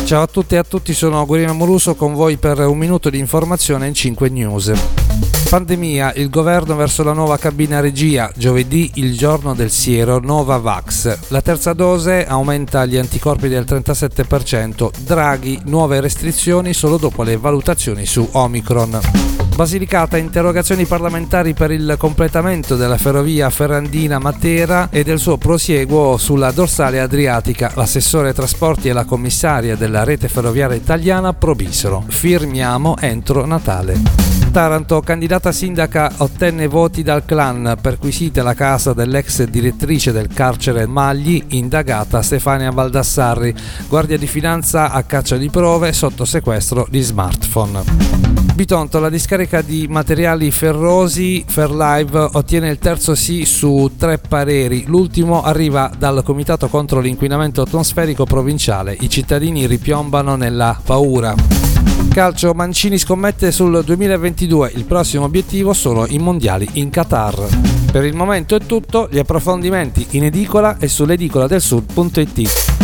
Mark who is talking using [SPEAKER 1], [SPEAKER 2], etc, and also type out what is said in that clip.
[SPEAKER 1] Ciao a tutti e a tutti, sono Guerino Amoruso con voi per un minuto di informazione in 5 News. Pandemia, il governo verso la nuova cabina regia, giovedì il giorno del siero Novavax. La terza dose aumenta gli anticorpi del 37%, Draghi, nuove restrizioni solo dopo le valutazioni su Omicron. Basilicata, interrogazioni parlamentari per il completamento della ferrovia Ferrandina-Matera e del suo prosieguo sulla dorsale adriatica. L'assessore trasporti e la commissaria della rete ferroviaria italiana provvisero: firmiamo entro Natale. Taranto, candidata sindaca ottenne voti dal clan, perquisite la casa dell'ex direttrice del carcere Magli, indagata Stefania Baldassarri, guardia di finanza a caccia di prove sotto sequestro di smartphone. Bitonto, la discarica di materiali ferrosi Ferlive ottiene il terzo sì su 3 pareri, l'ultimo arriva dal Comitato contro l'inquinamento atmosferico provinciale, i cittadini ripiombano nella paura. Calcio, Mancini scommette sul 2022, il prossimo obiettivo sono i mondiali in Qatar. Per il momento è tutto, gli approfondimenti in edicola e sull'edicoladelsud.it.